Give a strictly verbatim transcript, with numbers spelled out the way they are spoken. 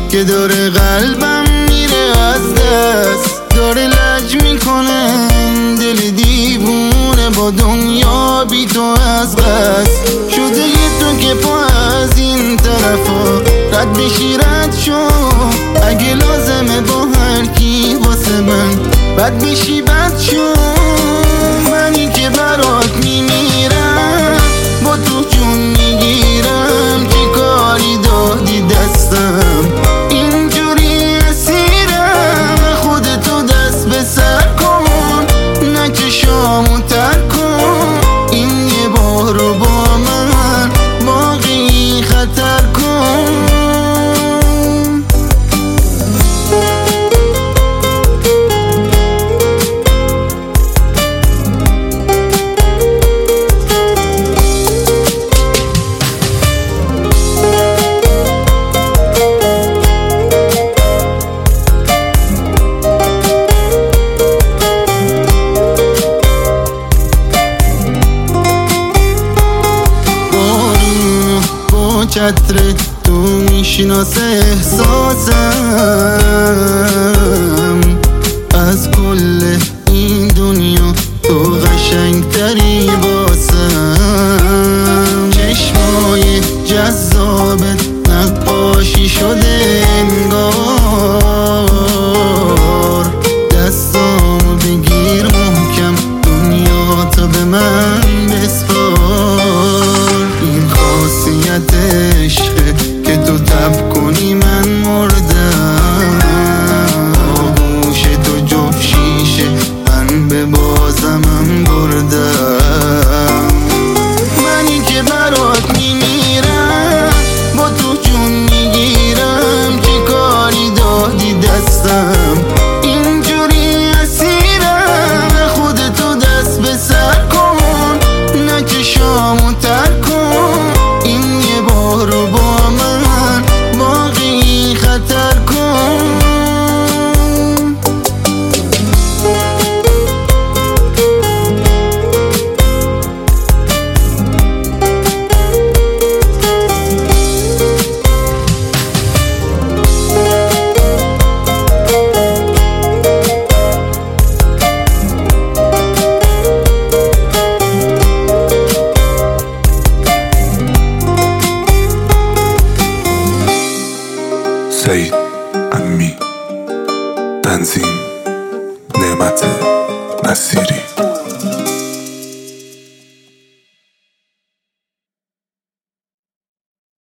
که داره قلبم میره از دست، داره لج میکنه دل دیوونه با دنیا بی تو از قصد شده. یه تو که پا از این طرفا رد بشی رد شو، اگه لازمه با هر کی واسه من بد بشی بد شو. منی که برات میمیرم با تو جون میگیرم، چی کاری دادی دستم اینجوری اسیرم. خودتو دست به سر کن، نه چشامو تر کن، این یه بارو با من باقی خطر کن. چتر تو میشناسه احساسم، از کل این دنیا تو قشنگتری واسم. چشمای جذابت نقاشی شده انگار، دستامو بگیر محکم دنیا تا به من بسپار. این خاصیت عشقه که تو تب کنی من مردم، آغوش تو جفت شیشه من به بازمم بردم. منی که برات میمیرم با تو جون میگیرم، چی کاری دادی دستم اینجوری اسیرم. خودتو دست به سر کن، نه چشامو تر کن، این یه بارو با من باقی خطر کن. سعید امی، تنظیم نعمت نصیری.